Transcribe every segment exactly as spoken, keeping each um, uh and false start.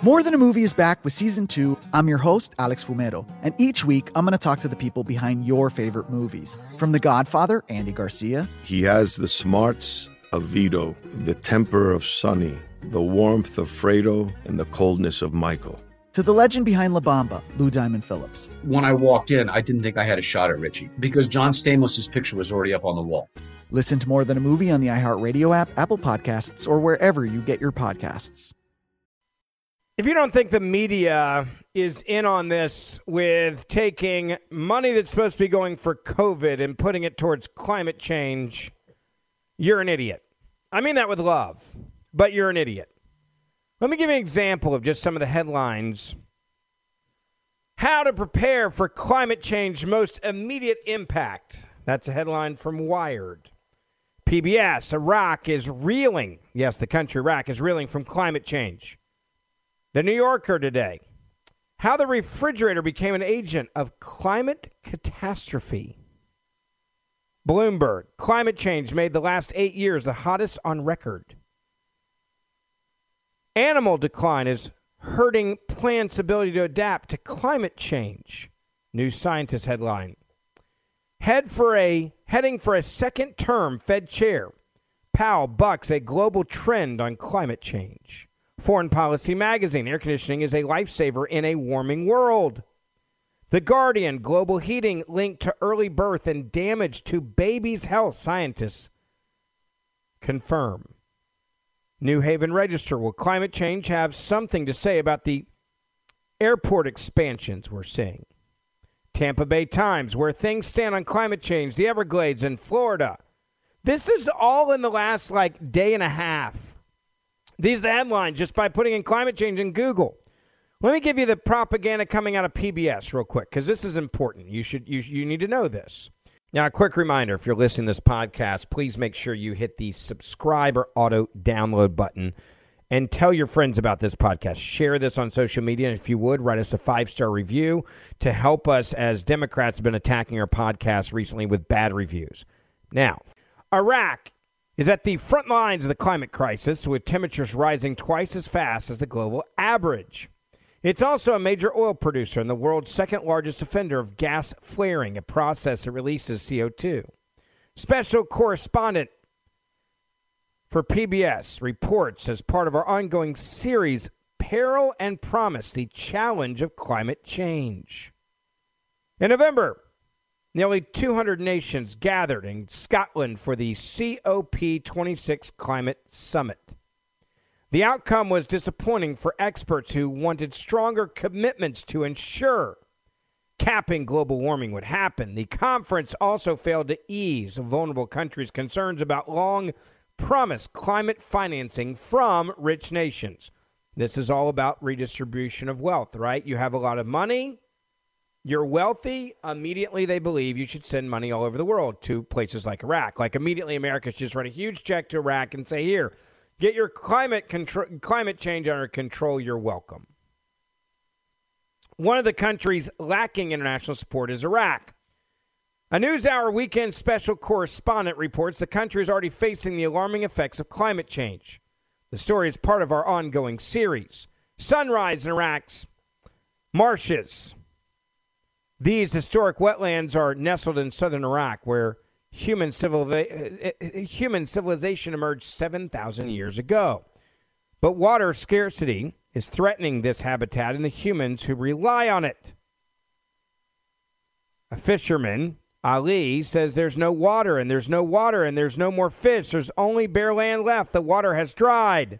More Than a Movie is back with Season two. I'm your host, Alex Fumero, and each week I'm going to talk to the people behind your favorite movies. From The Godfather, Andy Garcia. He has the smarts of Vito, the temper of Sonny, the warmth of Fredo, and the coldness of Michael. To the legend behind La Bamba, Lou Diamond Phillips. When I walked in, I didn't think I had a shot at Richie because John Stamos' picture was already up on the wall. Listen to More Than a Movie on the iHeartRadio app, Apple Podcasts, or wherever you get your podcasts. If you don't think the media is in on this with taking money that's supposed to be going for COVID and putting it towards climate change, you're an idiot. I mean that with love, but you're an idiot. Let me give you an example of just some of the headlines. How to prepare for climate change most immediate impact. That's a headline from Wired. P B S, Iraq is reeling. Yes, the country Iraq is reeling from climate change. The New Yorker today. How the refrigerator became an agent of climate catastrophe. Bloomberg, climate change made the last eight years the hottest on record. Animal decline is hurting plants' ability to adapt to climate change. New Scientist headline. Head for a heading for a second term Fed chair. Powell bucks a global trend on climate change. Foreign Policy magazine. Air conditioning is a lifesaver in a warming world. The Guardian. Global heating linked to early birth and damage to babies' health. Scientists confirm. New Haven Register. Will climate change have something to say about the airport expansions we're seeing? Tampa Bay Times. Where things stand on climate change. The Everglades and Florida. This is all in the last, like, day and a half. These are the headlines just by putting in climate change in Google. Let me give you the propaganda coming out of P B S real quick, because this is important. You should you you need to know this. Now, a quick reminder, if you're listening to this podcast, please make sure you hit the subscribe or auto download button and tell your friends about this podcast. Share this on social media, and if you would, write us a five-star review to help us, as Democrats have been attacking our podcast recently with bad reviews. Now, Iraq is at the front lines of the climate crisis, with temperatures rising twice as fast as the global average. It's also a major oil producer and the world's second largest offender of gas flaring, a process that releases C O two. Special correspondent for P B S reports as part of our ongoing series, Peril and Promise, the challenge of climate change. In November, nearly two hundred nations gathered in Scotland for the C O P twenty-six Climate Summit. The outcome was disappointing for experts who wanted stronger commitments to ensure capping global warming would happen. The conference also failed to ease vulnerable countries' concerns about long-promised climate financing from rich nations. This is all about redistribution of wealth, right? You have a lot of money. You're wealthy, immediately they believe you should send money all over the world to places like Iraq. Like immediately America should just write a huge check to Iraq and say, here, get your climate control, climate change under control, you're welcome. One of the countries lacking international support is Iraq. A NewsHour weekend special correspondent reports the country is already facing the alarming effects of climate change. The story is part of our ongoing series. Sunrise in Iraq's marshes. These historic wetlands are nestled in southern Iraq, where human, civiliza- human civilization emerged seven thousand years ago. But water scarcity is threatening this habitat and the humans who rely on it. A fisherman, Ali, says there's no water, and there's no water, and there's no more fish. There's only bare land left. The water has dried.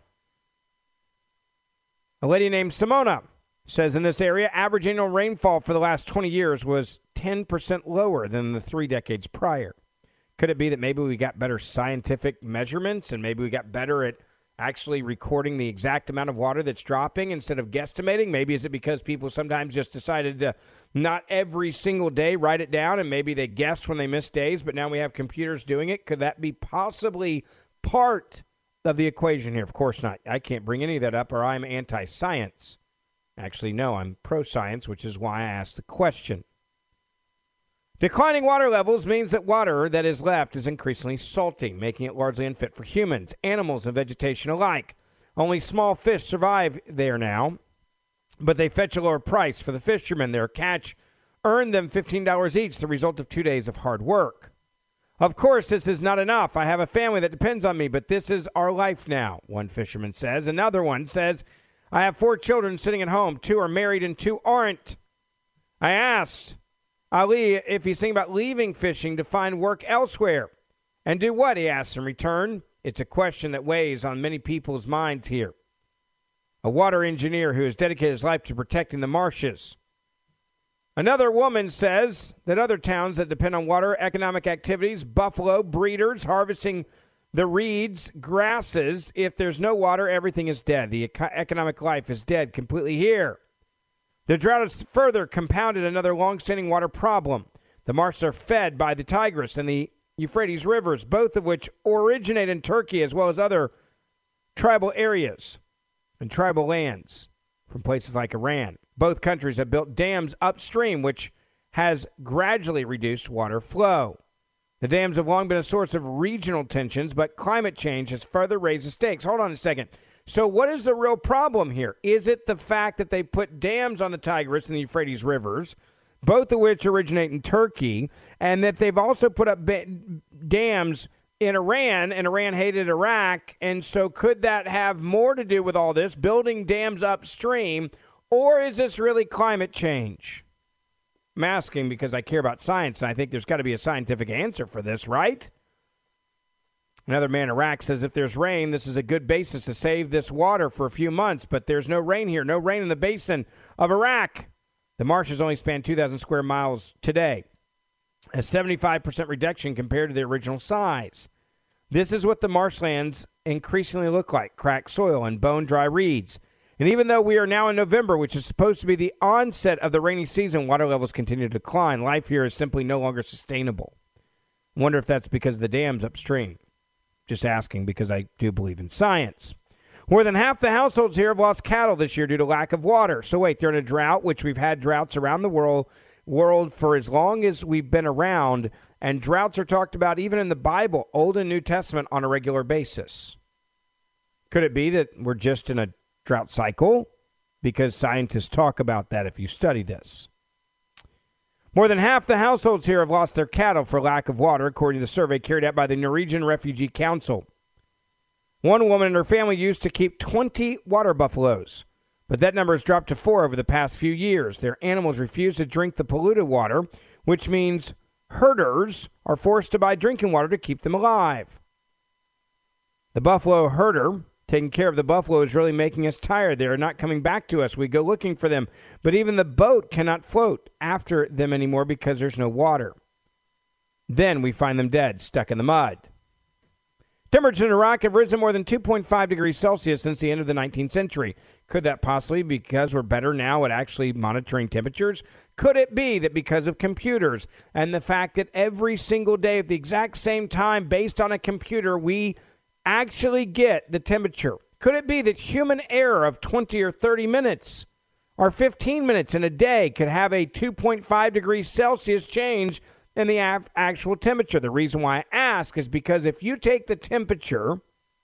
A lady named Simona says in this area, average annual rainfall for the last twenty years was ten percent lower than the three decades prior. Could it be that maybe we got better scientific measurements and maybe we got better at actually recording the exact amount of water that's dropping instead of guesstimating? Maybe is it because people sometimes just decided to not every single day write it down, and maybe they guessed when they missed days, but now we have computers doing it? Could that be possibly part of the equation here? Of course not. I can't bring any of that up, or I'm anti-science. Actually, no, I'm pro-science, which is why I asked the question. Declining water levels means that water that is left is increasingly salty, making it largely unfit for humans, animals, and vegetation alike. Only small fish survive there now. but they fetch a lower price for the fishermen. Their catch earned them fifteen dollars each, the result of two days of hard work. Of course, this is not enough. I have a family that depends on me, but this is our life now, one fisherman says. Another one says, I have four children sitting at home. Two are married and two aren't. I asked Ali if he's thinking about leaving fishing to find work elsewhere. And do what, he asks in return. It's a question that weighs on many people's minds here. A water engineer who has dedicated his life to protecting the marshes. Another woman says that other towns that depend on water, economic activities, buffalo, breeders, harvesting the reeds, grasses, if there's no water, everything is dead. The eco- economic life is dead completely here. The drought has further compounded another long-standing water problem. The marshes are fed by the Tigris and the Euphrates rivers, both of which originate in Turkey as well as other tribal areas and tribal lands from places like Iran. Both countries have built dams upstream, which has gradually reduced water flow. The dams have long been a source of regional tensions, but climate change has further raised the stakes. Hold on a second. So what is the real problem here? Is it the fact that they put dams on the Tigris and the Euphrates rivers, both of which originate in Turkey, and that they've also put up ba- dams in Iran, and Iran hated Iraq, and so could that have more to do with all this, building dams upstream, or is this really climate change? I'm asking because I care about science, and I think there's got to be a scientific answer for this, right? Another man in Iraq says if there's rain, this is a good basis to save this water for a few months, but there's no rain here, no rain in the basin of Iraq. The marshes only span two thousand square miles today, a seventy-five percent reduction compared to the original size. This is what the marshlands increasingly look like, cracked soil and bone-dry reeds. And even though we are now in November, which is supposed to be the onset of the rainy season, water levels continue to decline. Life here is simply no longer sustainable. I wonder if that's because of the dams upstream. Just asking because I do believe in science. More than half the households here have lost cattle this year due to lack of water. So wait, they're in a drought, which we've had droughts around the world, world for as long as we've been around. And droughts are talked about even in the Bible, Old and New Testament, on a regular basis. Could it be that we're just in a drought cycle? Because scientists talk about that if you study this. More than half the households here have lost their cattle for lack of water, according to the survey carried out by the Norwegian Refugee Council. One woman and her family used to keep twenty water buffaloes, but that number has dropped to four over the past few years. Their animals refuse to drink the polluted water, which means herders are forced to buy drinking water to keep them alive. The buffalo herder taking care of the buffalo is really making us tired. They are not coming back to us. We go looking for them, but even the boat cannot float after them anymore because there's no water. Then we find them dead, stuck in the mud. Temperatures in Iraq have risen more than two point five degrees Celsius since the end of the nineteenth century. Could that possibly be because we're better now at actually monitoring temperatures? Could it be that because of computers and the fact that every single day at the exact same time, based on a computer, we actually get the temperature? Could it be that human error of twenty or thirty minutes or fifteen minutes in a day could have a two point five degrees Celsius change in the af- actual temperature? The reason why I ask is because if you take the temperature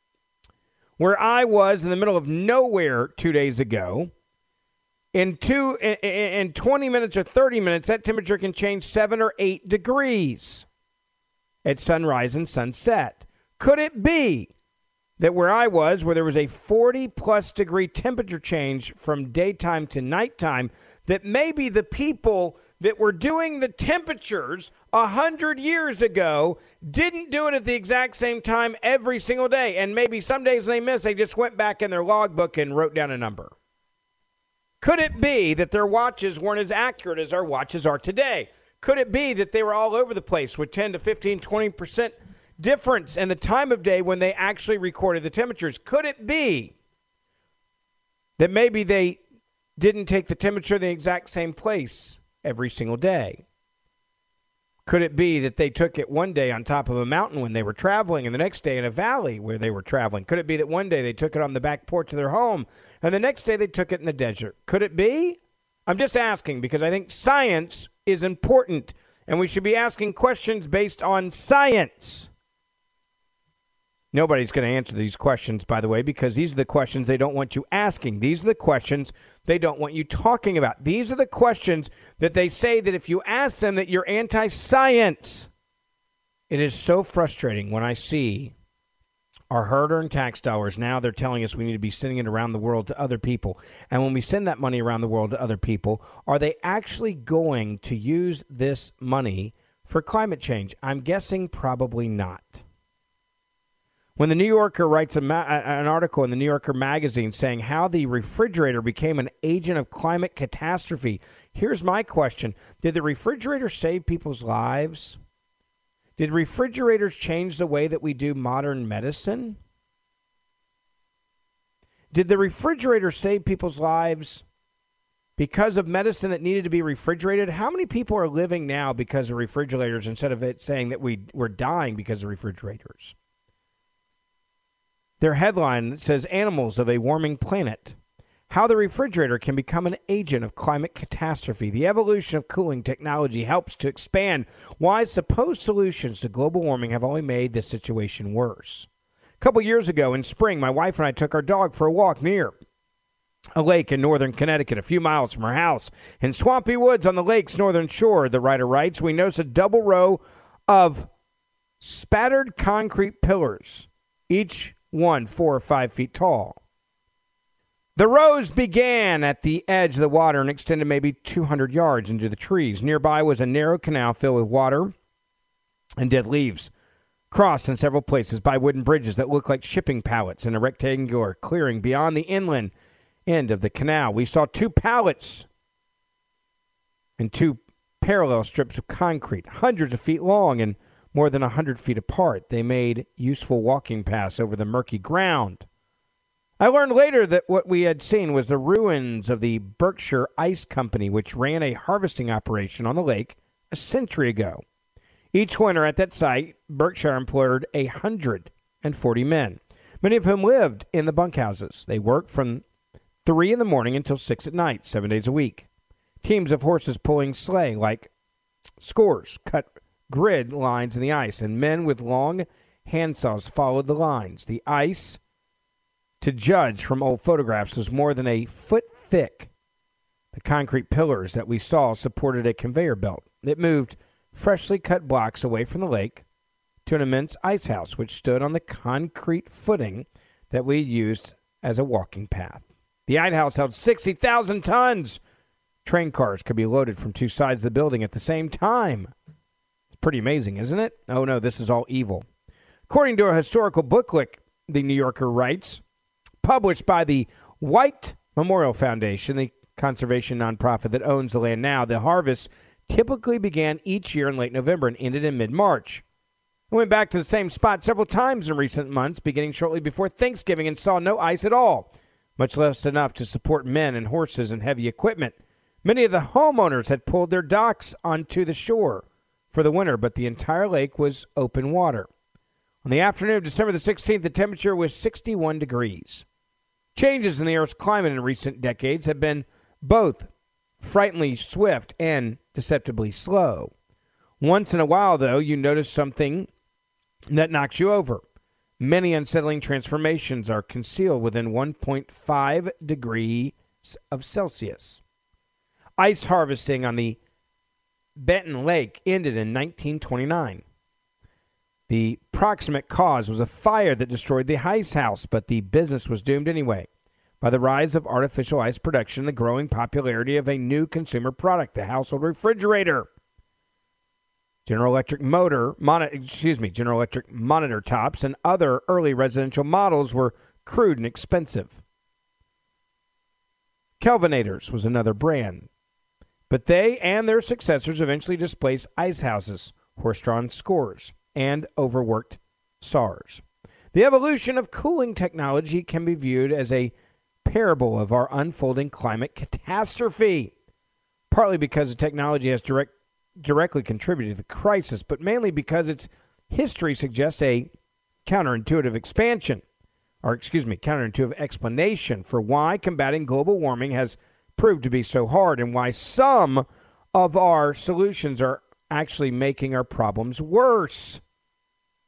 where I was in the middle of nowhere two days ago, in two in, in twenty minutes or thirty minutes, that temperature can change seven or eight degrees at sunrise and sunset. Could it be that where I was, where there was a forty-plus degree temperature change from daytime to nighttime, that maybe the people that were doing the temperatures a hundred years ago didn't do it at the exact same time every single day, and maybe some days they missed, they just went back in their logbook and wrote down a number? Could it be that their watches weren't as accurate as our watches are today? Could it be that they were all over the place with ten to fifteen, twenty percent difference in the time of day when they actually recorded the temperatures? Could it be that maybe they didn't take the temperature in the exact same place every single day? Could it be that they took it one day on top of a mountain when they were traveling and the next day in a valley where they were traveling? Could it be that one day they took it on the back porch of their home and the next day they took it in the desert? Could it be? I'm just asking because I think science is important and we should be asking questions based on science. Nobody's going to answer these questions, by the way, because these are the questions they don't want you asking. These are the questions they don't want you talking about. These are the questions that they say that if you ask them that you're anti-science. It is so frustrating when I see our hard-earned tax dollars. Now they're telling us we need to be sending it around the world to other people. And when we send that money around the world to other people, are they actually going to use this money for climate change? I'm guessing probably not. When the New Yorker writes a ma- an article in the New Yorker magazine saying how the refrigerator became an agent of climate catastrophe, here's my question. Did the refrigerator save people's lives? Did refrigerators change the way that we do modern medicine? Did the refrigerator save people's lives because of medicine that needed to be refrigerated? How many people are living now because of refrigerators instead of it saying that we, we're dying because of refrigerators? Their headline says, Animals of a Warming Planet. How the refrigerator can become an agent of climate catastrophe. The evolution of cooling technology helps to expand why supposed solutions to global warming have only made the situation worse. A couple years ago in spring, my wife and I took our dog for a walk near a lake in northern Connecticut, a few miles from our house. In swampy woods on the lake's northern shore, the writer writes, we noticed a double row of spattered concrete pillars, each one four or five feet tall. The rows began at the edge of the water and extended maybe two hundred yards into the trees. Nearby was a narrow canal filled with water and dead leaves, crossed in several places by wooden bridges that looked like shipping pallets in a rectangular clearing beyond the inland end of the canal. We saw two pallets and two parallel strips of concrete, hundreds of feet long and more than one hundred feet apart. They made useful walking paths over the murky ground. I learned later that what we had seen was the ruins of the Berkshire Ice Company, which ran a harvesting operation on the lake a century ago. Each winter at that site, Berkshire employed one hundred forty men, many of whom lived in the bunkhouses. They worked from three in the morning until six at night, seven days a week. Teams of horses pulling sleigh like scores cut grid lines in the ice, and men with long handsaws followed the lines. The ice, to judge from old photographs, was more than a foot thick. The concrete pillars that we saw supported a conveyor belt. It moved freshly cut blocks away from the lake to an immense ice house, which stood on the concrete footing that we used as a walking path. The ice house held sixty thousand tons. Train cars could be loaded from two sides of the building at the same time. Pretty amazing, isn't it? Oh, no, this is all evil. According to a historical booklet, the New Yorker writes, published by the White Memorial Foundation, the conservation nonprofit that owns the land now, the harvest typically began each year in late November and ended in mid-March. I went back to the same spot several times in recent months, beginning shortly before Thanksgiving, and saw no ice at all, much less enough to support men and horses and heavy equipment. Many of the homeowners had pulled their docks onto the shore for the winter, but the entire lake was open water. On the afternoon of December the sixteenth, the temperature was sixty-one degrees. Changes in the Earth's climate in recent decades have been both frighteningly swift and deceptively slow. Once in a while, though, you notice something that knocks you over. Many unsettling transformations are concealed within one point five degrees of Celsius. Ice harvesting on the Benton Lake ended in nineteen twenty-nine. The proximate cause was a fire that destroyed the ice house, but the business was doomed anyway by the rise of artificial ice production and the growing popularity of a new consumer product, the household refrigerator. General Electric motor, mon- excuse me, General Electric monitor tops and other early residential models were crude and expensive. Kelvinators was another brand. But they and their successors eventually displaced ice houses, horse-drawn scores, and overworked S A Rs. The evolution of cooling technology can be viewed as a parable of our unfolding climate catastrophe, partly because the technology has direct, directly contributed to the crisis, but mainly because its history suggests a counterintuitive expansion, or excuse me, counterintuitive explanation for why combating global warming has proved to be so hard and why some of our solutions are actually making our problems worse.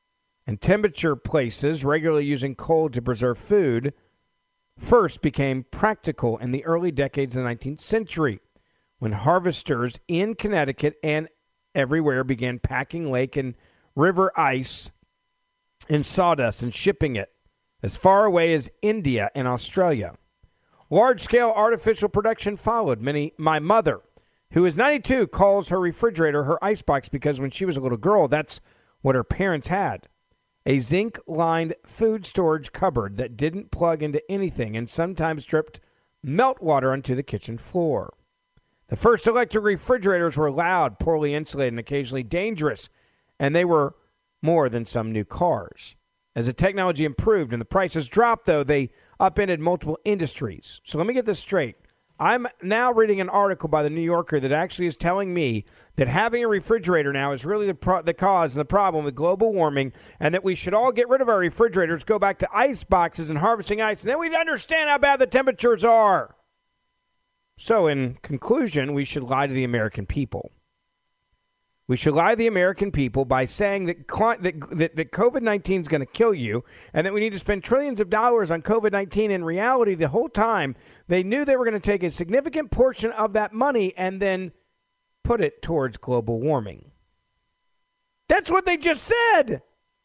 and temperature places regularly using cold to preserve food first became practical in the early decades of the nineteenth century, when harvesters in Connecticut and everywhere began packing lake and river ice in sawdust and shipping it as far away as India and Australia. Large-scale artificial production followed. Many, my mother, who is ninety-two, calls her refrigerator her icebox because when she was a little girl, that's what her parents had. A zinc-lined food storage cupboard that didn't plug into anything and sometimes dripped meltwater onto the kitchen floor. The first electric refrigerators were loud, poorly insulated, and occasionally dangerous, and they were more than some new cars. As the technology improved and the prices dropped, though, they upended multiple industries. So let me get this straight. I'm now reading an article by the New Yorker that actually is telling me that having a refrigerator now is really the, pro- the cause and the problem with global warming, and that we should all get rid of our refrigerators, go back to ice boxes and harvesting ice, and then we'd understand how bad the temperatures are. So in conclusion, we should lie to the American people. We should lie to the American people by saying that that, that, that COVID nineteen is going to kill you and that we need to spend trillions of dollars on COVID nineteen. In reality, the whole time, they knew they were going to take a significant portion of that money and then put it towards global warming. That's what they just said.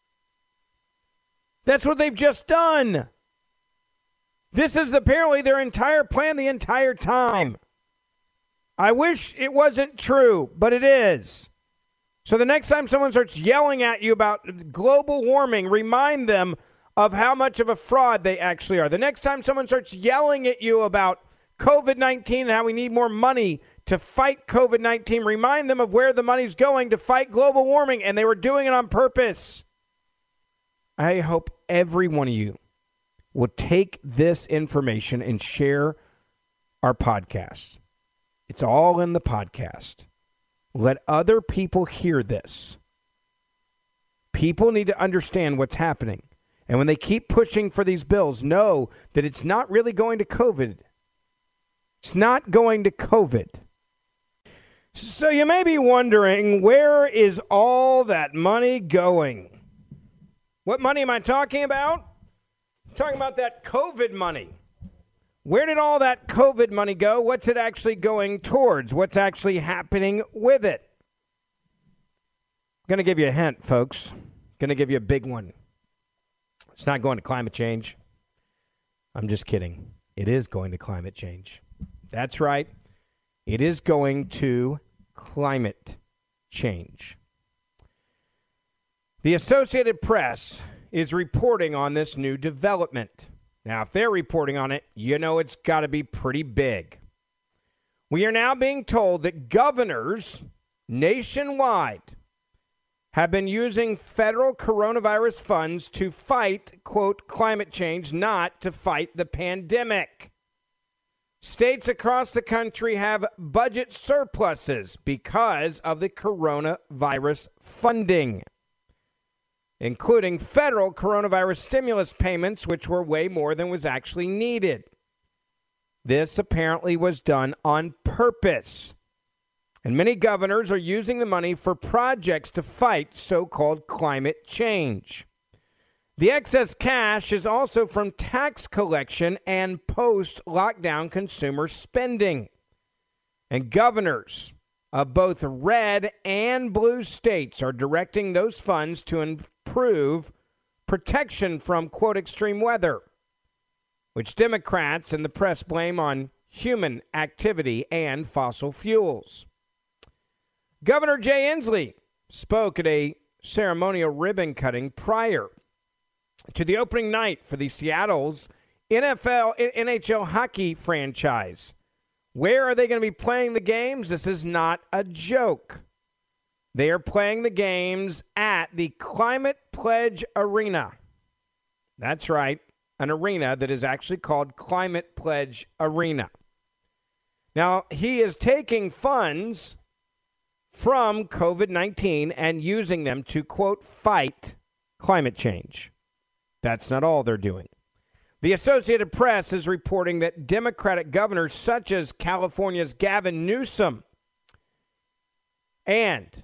That's what they've just done. This is apparently their entire plan the entire time. I wish it wasn't true, but it is. So the next time someone starts yelling at you about global warming, remind them of how much of a fraud they actually are. The next time someone starts yelling at you about COVID nineteen and how we need more money to fight COVID nineteen, remind them of where the money's going to fight global warming, and they were doing it on purpose. I hope every one of you will take this information and share our podcast. It's all in the podcast. Let other people hear this. People need to understand what's happening. And when they keep pushing for these bills, know that it's not really going to COVID. It's not going to COVID. So you may be wondering, where is all that money going? What money am I talking about? I'm talking about that COVID money. Where did all that COVID money go? What's it actually going towards? What's actually happening with it? I'm going to give you a hint, folks. Going to give you a big one. It's not going to climate change. I'm just kidding. It is going to climate change. That's right. It is going to climate change. The Associated Press is reporting on this new development. Now, if they're reporting on it, you know it's got to be pretty big. We are now being told that governors nationwide have been using federal coronavirus funds to fight, quote, climate change, not to fight the pandemic. States across the country have budget surpluses because of the coronavirus funding, including federal coronavirus stimulus payments, which were way more than was actually needed. This apparently was done on purpose. And many governors are using the money for projects to fight so-called climate change. The excess cash is also from tax collection and post-lockdown consumer spending. And governors of both red and blue states are directing those funds to improve protection from, quote, extreme weather, which Democrats and the press blame on human activity and fossil fuels. Governor Jay Inslee spoke at a ceremonial ribbon cutting prior to the opening night for the Seattle's N F L, N H L hockey franchise. Where are they going to be playing the games? This is not a joke. They are playing the games at the Climate Pledge Arena. That's right, an arena that is actually called Climate Pledge Arena. Now, he is taking funds from COVID nineteen and using them to, quote, fight climate change. That's not all they're doing. The Associated Press is reporting that Democratic governors such as California's Gavin Newsom and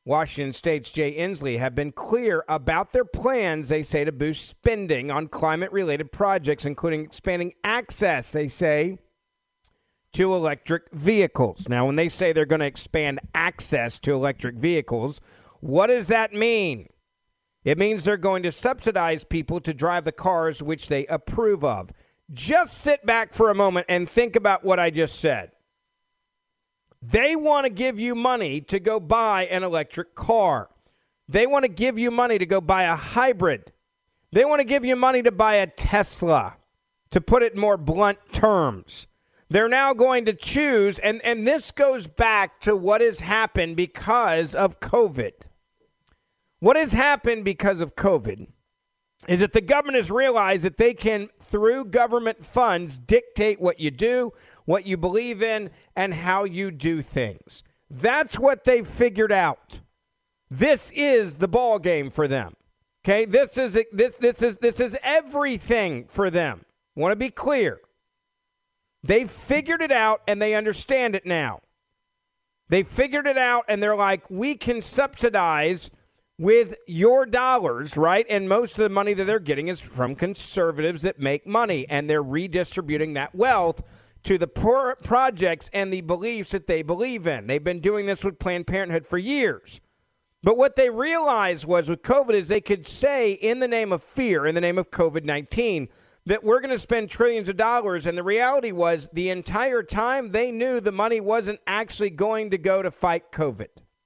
Washington State's Jay Inslee have been clear about their plans, they say, to boost spending on climate-related projects, including expanding access, they say, to electric vehicles. Now, when they say they're going to expand access to electric vehicles, what does that mean? It means they're going to subsidize people to drive the cars which they approve of. Just sit back for a moment and think about what I just said. They want to give you money to go buy an electric car. They want to give you money to go buy a hybrid. They want to give you money to buy a Tesla, to put it in more blunt terms. They're now going to choose, and, and this goes back to what has happened because of COVID. What has happened because of COVID is that the government has realized that they can, through government funds, dictate what you do, what you believe in, and how you do things. That's what they've figured out. This is the ball game for them. Okay, this is this this is this is everything for them. Want to be clear. They've figured it out and they understand it now. They figured it out and they're like, we can subsidize with your dollars, right? And most of the money that they're getting is from conservatives that make money, and they're redistributing that wealth to the poor projects and the beliefs that they believe in. They've been doing this with Planned Parenthood for years. But what they realized was with COVID is they could say in the name of fear, in the name of COVID nineteen, that we're going to spend trillions of dollars. And the reality was the entire time they knew the money wasn't actually going to go to fight COVID.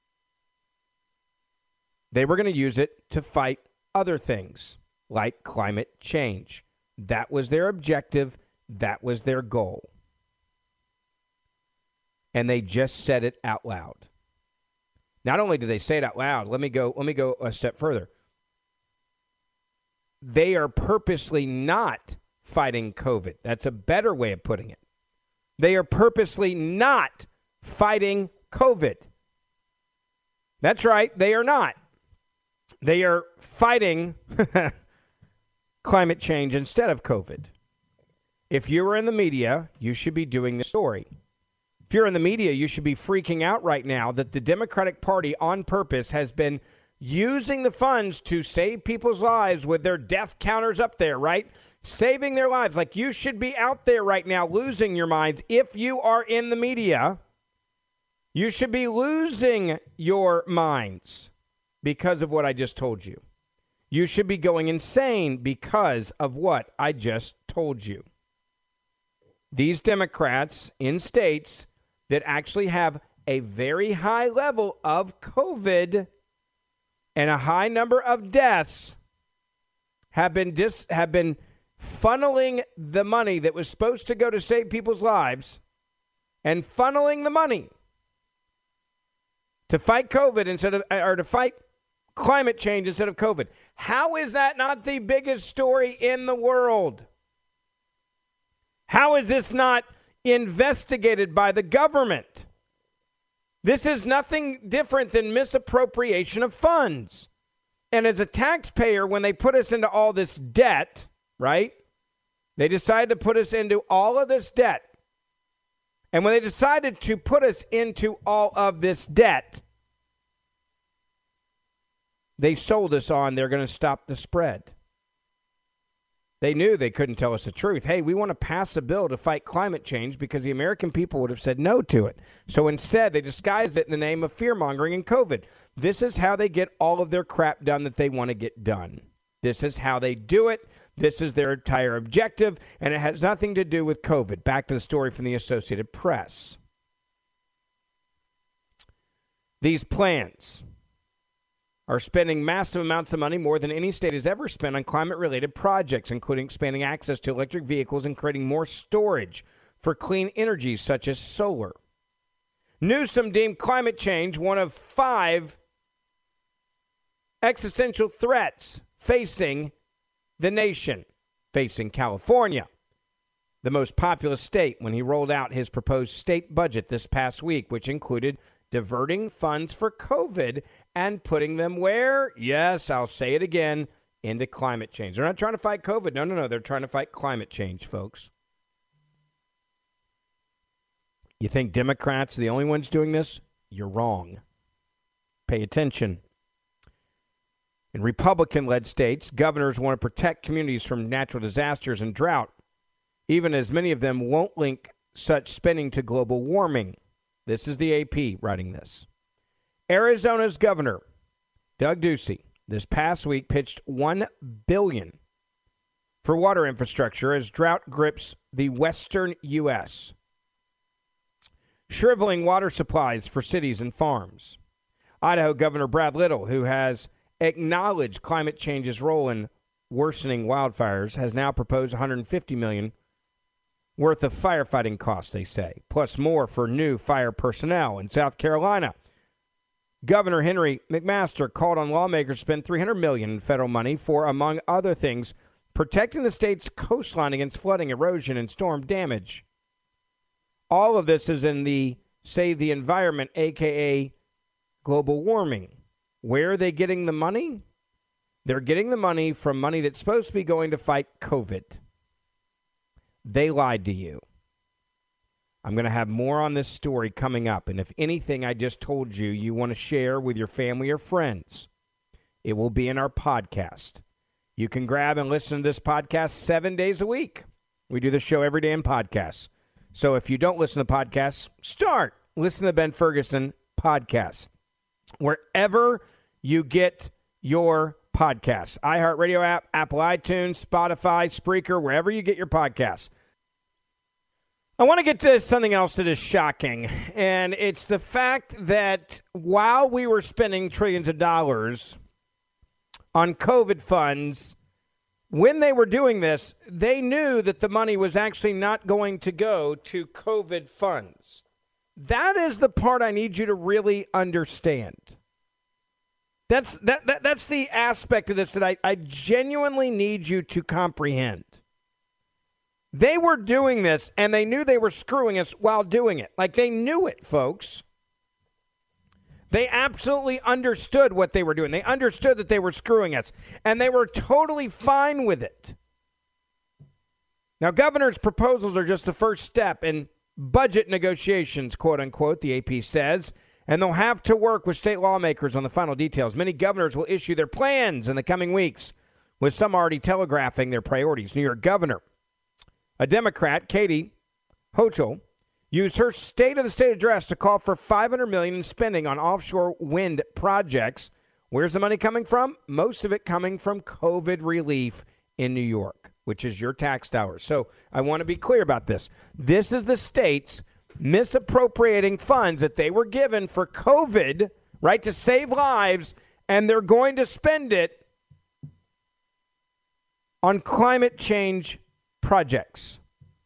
They were going to use it to fight other things like climate change. That was their objective. That was their goal. And they just said it out loud. Not only did they say it out loud, let me go, let me go a step further. They are purposely not fighting COVID. That's a better way of putting it. They are purposely not fighting COVID. That's right, they are not. They are fighting climate change instead of COVID. If you were in the media, you should be doing the story. If you're in the media, you should be freaking out right now that the Democratic Party on purpose has been using the funds to save people's lives with their death counters up there, right? Saving their lives. Like, you should be out there right now losing your minds. If you are in the media, you should be losing your minds because of what I just told you. You should be going insane because of what I just told you. These Democrats in states that actually have a very high level of COVID and a high number of deaths have been dis- have been funneling the money that was supposed to go to save people's lives and funneling the money to fight COVID instead of, or to fight climate change instead of COVID. How is that not the biggest story in the world? How is this not investigated by the government? This is nothing different than misappropriation of funds. And as a taxpayer, when they put us into all this debt, right? They decided to put us into all of this debt. And when they decided to put us into all of this debt, they sold us on they're going to stop the spread. They knew they couldn't tell us the truth. Hey, we want to pass a bill to fight climate change because the American people would have said no to it. So instead, they disguised it in the name of fear-mongering and COVID. This is how they get all of their crap done that they want to get done. This is how they do it. This is their entire objective, and it has nothing to do with COVID. Back to the story from the Associated Press. These plans are spending massive amounts of money, more than any state has ever spent, on climate-related projects, including expanding access to electric vehicles and creating more storage for clean energy, such as solar. Newsom deemed climate change one of five existential threats facing the nation, facing California, the most populous state, when he rolled out his proposed state budget this past week, which included diverting funds for COVID and putting them where? Yes, I'll say it again, into climate change. They're not trying to fight COVID. No, no, no. They're trying to fight climate change, folks. You think Democrats are the only ones doing this? You're wrong. Pay attention. In Republican-led states, governors want to protect communities from natural disasters and drought, even as many of them won't link such spending to global warming. This is the A P writing this. Arizona's governor, Doug Ducey, this past week pitched one billion dollars for water infrastructure as drought grips the western U S, shriveling water supplies for cities and farms. Idaho Governor Brad Little, who has acknowledged climate change's role in worsening wildfires, has now proposed one hundred fifty million dollars worth of firefighting costs, they say, plus more for new fire personnel. In South Carolina, Governor Henry McMaster called on lawmakers to spend three hundred million dollars in federal money for, among other things, protecting the state's coastline against flooding, erosion, and storm damage. All of this is in the Save the Environment, a k a global warming. Where are they getting the money? They're getting the money from money that's supposed to be going to fight COVID. They lied to you. I'm going to have more on this story coming up. And if anything I just told you you want to share with your family or friends, it will be in our podcast. You can grab and listen to this podcast seven days a week. We do the show every day in podcasts. So if you don't listen to podcasts, start. Listen to the Ben Ferguson podcast. Wherever you get your podcasts. iHeartRadio app, Apple iTunes, Spotify, Spreaker, wherever you get your podcasts. I want to get to something else that is shocking, and it's the fact that while we were spending trillions of dollars on COVID funds, when they were doing this, they knew that the money was actually not going to go to COVID funds. That is the part I need you to really understand. That's that, that that's the aspect of this that I, I genuinely need you to comprehend. They were doing this, and they knew they were screwing us while doing it. Like, they knew it, folks. They absolutely understood what they were doing. They understood that they were screwing us, and they were totally fine with it. Now, governor's proposals are just the first step in budget negotiations, quote unquote, the A P says, and they'll have to work with state lawmakers on the final details. Many governors will issue their plans in the coming weeks, with some already telegraphing their priorities. New York governor, a Democrat, Katie Hochul, used her State of the State address to call for five hundred million dollars in spending on offshore wind projects. Where's the money coming from? Most of it coming from COVID relief in New York, which is your tax dollars. So I want to be clear about this. This is the states misappropriating funds that they were given for COVID, right, to save lives, and they're going to spend it on climate change projects.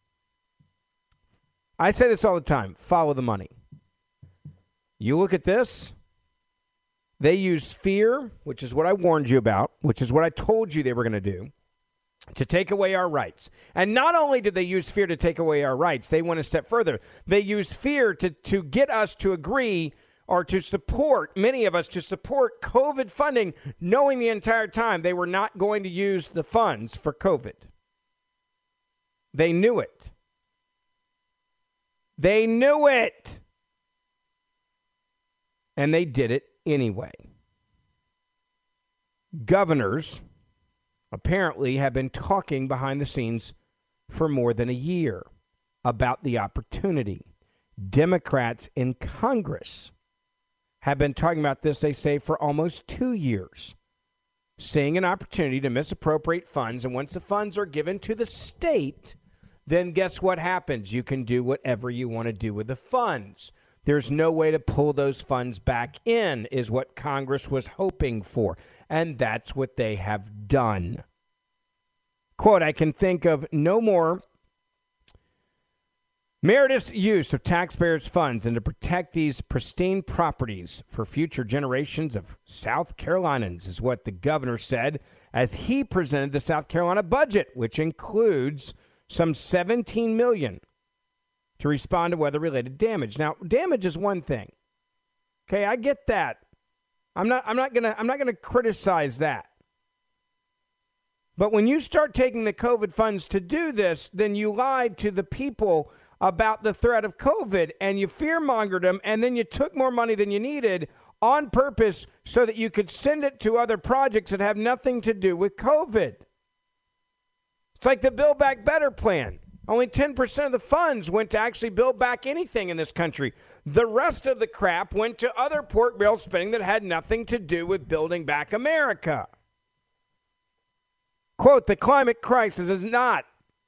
I say this all the time. Follow the money. You look at this. They use fear, which is what I warned you about, which is what I told you they were going to do, to take away our rights. And not only did they use fear to take away our rights, they went a step further. They used fear to, to get us to agree or to support, many of us, to support COVID funding, knowing the entire time they were not going to use the funds for COVID. They knew it. They knew it. And they did it anyway. Governors apparently have been talking behind the scenes for more than a year about the opportunity. Democrats in Congress have been talking about this, they say, for almost two years, seeing an opportunity to misappropriate funds. And once the funds are given to the state, then guess what happens? You can do whatever you want to do with the funds. There's no way to pull those funds back in, is what Congress was hoping for. And that's what they have done. Quote, I can think of no more meritorious use of taxpayers' funds and to protect these pristine properties for future generations of South Carolinians, is what the governor said as he presented the South Carolina budget, which includes some seventeen million dollars to respond to weather-related damage. Now, damage is one thing. Okay, I get that. I'm not I'm not going to I'm not going to criticize that. But when you start taking the COVID funds to do this, then you lied to the people about the threat of COVID, and you fear-mongered them, and then you took more money than you needed, on purpose so that you could send it to other projects that have nothing to do with COVID. It's like the Build Back Better plan. Only ten percent of the funds went to actually build back anything in this country. The rest of the crap went to other pork barrel spending that had nothing to do with building back America. Quote, the climate crisis is not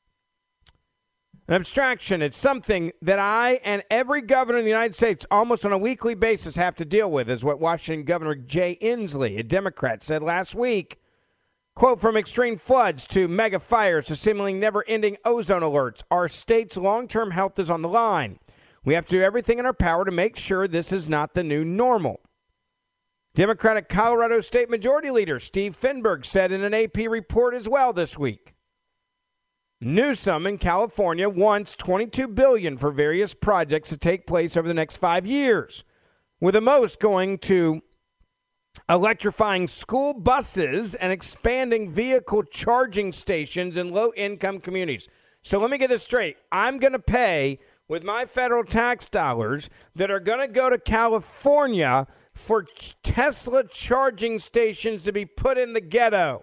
an abstraction. It's something that I and every governor in the United States almost on a weekly basis have to deal with, is what Washington Governor Jay Inslee, a Democrat, said last week. Quote, from extreme floods to mega fires to seemingly never-ending ozone alerts, our state's long-term health is on the line. We have to do everything in our power to make sure this is not the new normal. Democratic Colorado State Majority Leader Steve Finberg said in an A P report as well this week. Newsom in California wants twenty-two billion dollars for various projects to take place over the next five years, with the most going to electrifying school buses and expanding vehicle charging stations in low-income communities. So let me get this straight. I'm going to pay with my federal tax dollars that are going to go to California for Tesla charging stations to be put in the ghetto.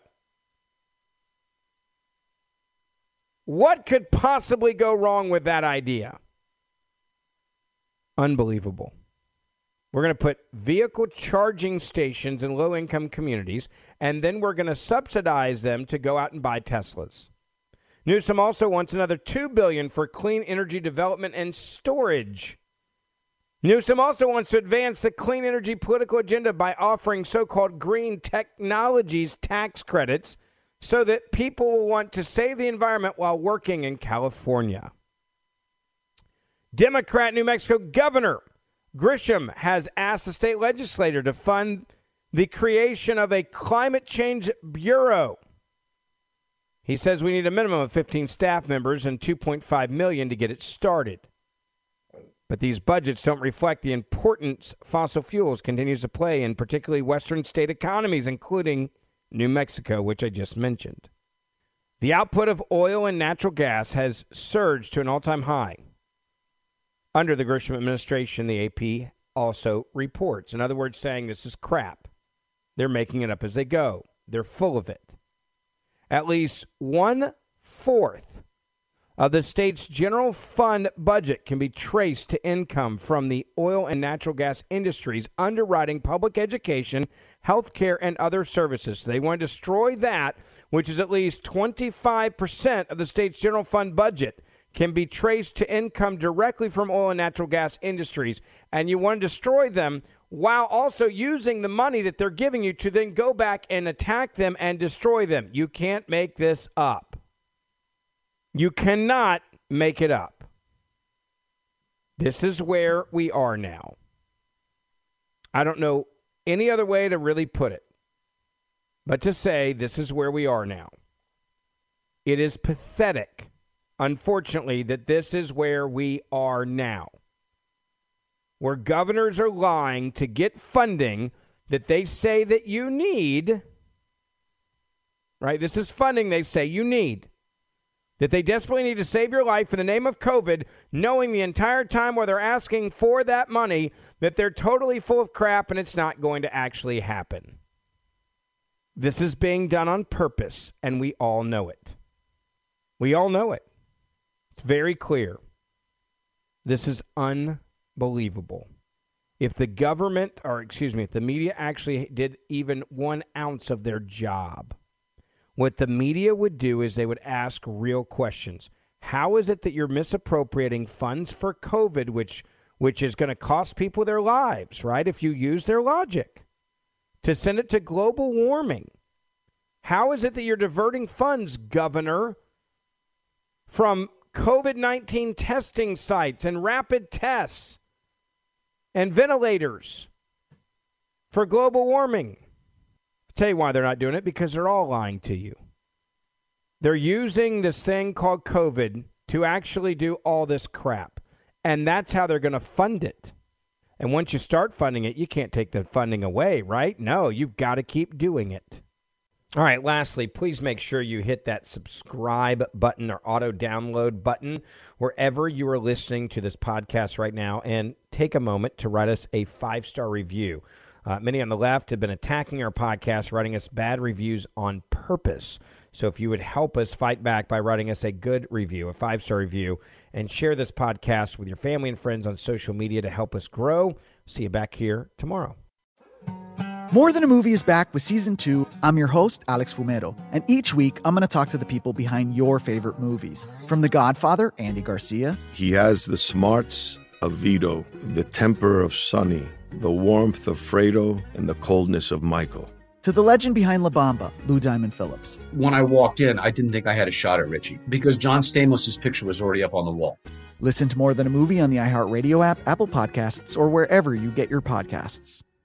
What could possibly go wrong with that idea? Unbelievable. We're going to put vehicle charging stations in low-income communities, and then we're going to subsidize them to go out and buy Teslas. Newsom also wants another two billion dollars for clean energy development and storage. Newsom also wants to advance the clean energy political agenda by offering so-called green technologies tax credits so that people will want to save the environment while working in California. Democrat New Mexico Governor Grisham has asked the state legislature to fund the creation of a climate change bureau. He says we need a minimum of fifteen staff members and two point five million dollars to get it started. But these budgets don't reflect the importance fossil fuels continues to play in particularly western state economies, including New Mexico, which I just mentioned. The output of oil and natural gas has surged to an all-time high under the Grisham administration, the A P also reports. In other words, saying this is crap. They're making it up as they go. They're full of it. At least one-fourth of the state's general fund budget can be traced to income from the oil and natural gas industries underwriting public education, health care, and other services. So they want to destroy that, which is at least twenty-five percent of the state's general fund budget can be traced to income directly from oil and natural gas industries. And you want to destroy them while also using the money that they're giving you to then go back and attack them and destroy them. You can't make this up. You cannot make it up. This is where we are now. I don't know any other way to really put it, but to say this is where we are now. It is pathetic, unfortunately, that this is where we are now, where governors are lying to get funding that they say that you need, right? This is funding they say you need, that they desperately need to save your life in the name of COVID, knowing the entire time where they're asking for that money that they're totally full of crap and it's not going to actually happen. This is being done on purpose, and we all know it. We all know it. It's very clear. This is unbelievable. If the government, or excuse me, if the media actually did even one ounce of their job, what the media would do is they would ask real questions. How is it that you're misappropriating funds for COVID, which which is going to cost people their lives, right, if you use their logic, to send it to global warming? How is it that you're diverting funds, Governor, from COVID nineteen testing sites and rapid tests and ventilators for global warming? I'll tell you why they're not doing it, because they're all lying to you. They're using this thing called COVID to actually do all this crap, and that's how they're going to fund it. And once you start funding it, you can't take the funding away, right? No, you've got to keep doing it. All right, lastly, please make sure you hit that subscribe button or auto download button wherever you are listening to this podcast right now, and take a moment to write us a five-star review. Uh, many on the left have been attacking our podcast, writing us bad reviews on purpose. So if you would help us fight back by writing us a good review, a five-star review, and share this podcast with your family and friends on social media to help us grow. See you back here tomorrow. More Than a Movie is back with season two. I'm your host, Alex Fumero, and each week I'm going to talk to the people behind your favorite movies. From The Godfather, Andy Garcia. He has the smarts of Vito, the temper of Sonny, the warmth of Fredo, and the coldness of Michael. To the legend behind La Bamba, Lou Diamond Phillips. When I walked in, I didn't think I had a shot at Richie because John Stamos' picture was already up on the wall. Listen to More Than a Movie on the iHeartRadio app, Apple Podcasts, or wherever you get your podcasts.